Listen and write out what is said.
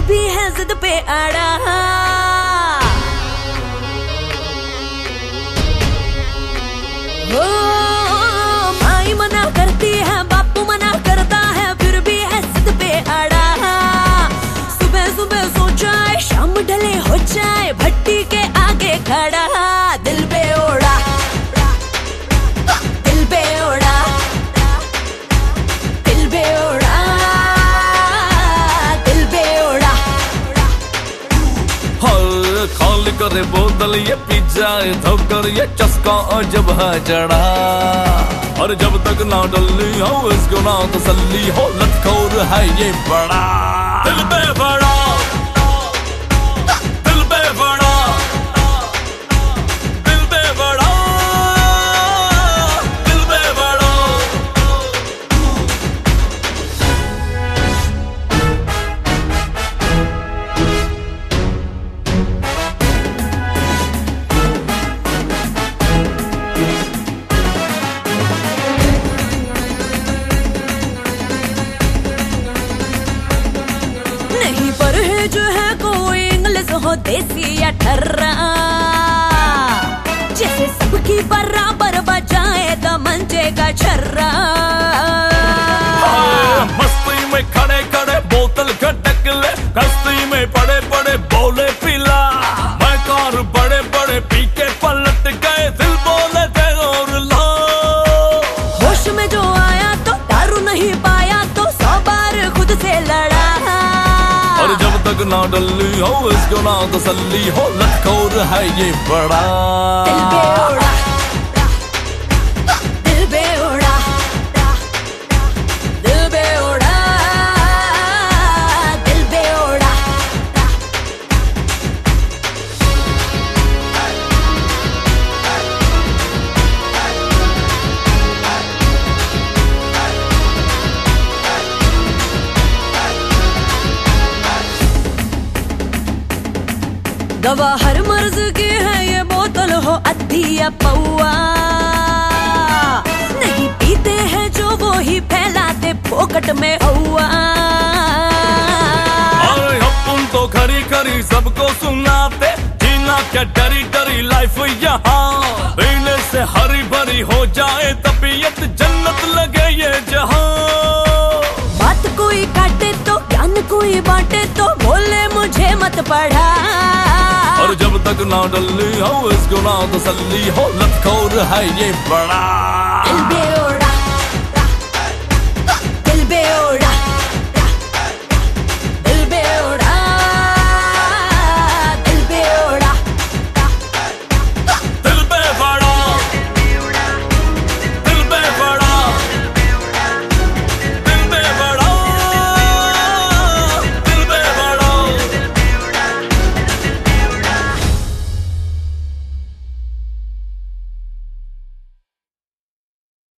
भी है जिद पे अड़ा। माई मना करती है, बापू मना करता है, फिर भी है जिद पे अड़ा। सुबह सुबह सो जाए, शाम ढले हो जाए, भट्टी के आगे खड़ा। दिल पे ओढ़ा, दिल पे ओढ़ा, दिल पे ओढ़ा, दिल पे ओढ़ा। हर खाली करे बोतल ये पी जाए, धोकर ये चस्का जब है चढ़ा। और जब तक ना डल्ली हो इसको ना तसल्ली हो, लतखोर है ये बड़ा। दिल पे बड़ा, दिल पे बड़ा, दिल पे बड़ा, दिल पे बड़ा। नहीं परहेज है कोई इंग्लिश हो देसी या ठर्रा, जैसे सबकी बराबर बजाए तो मंचे का छर्रा। मस्ती में खड़े खड़े बोतल खटक ले, कस्ती में पड़े पड़े बोले पिला। मैं कार बड़े बड़े पी के पलट गए, दिल बोले थे और ला। होश में जो आया तो दारू नहीं पाया, तो 100 बार खुद से लड़ा। और जब तक ना डल्ली हो इसको ना तसल्ली हो, लतखोर है ये बड़ा। दिल पे ओढ़ा, दिल पे ओढ़ा, दिल पे ओढ़ा, दिल पे ओढ़ा। दवा हर मर्ज की है ये बोतल, हो अद्धी या पौआ। नहीं पीते हैं जो वो ही फैलाते फोकट में हवा। अरे अपन तो खरी खरी सबको सुनाते, जीना क्या डरी डरी लाइफ यहाँ। पीने से हरी भरी हो जाए तबीयत, जन्नत लगे ये जहाँ। बात कोई काटे तो ज्ञान कोई बांटे, तो बोले मुझे मत पढ़ा। और जब तक ना डल्ली हो इसको ना तसल्ली हो, लतखोर है ये बड़ा। दिल पे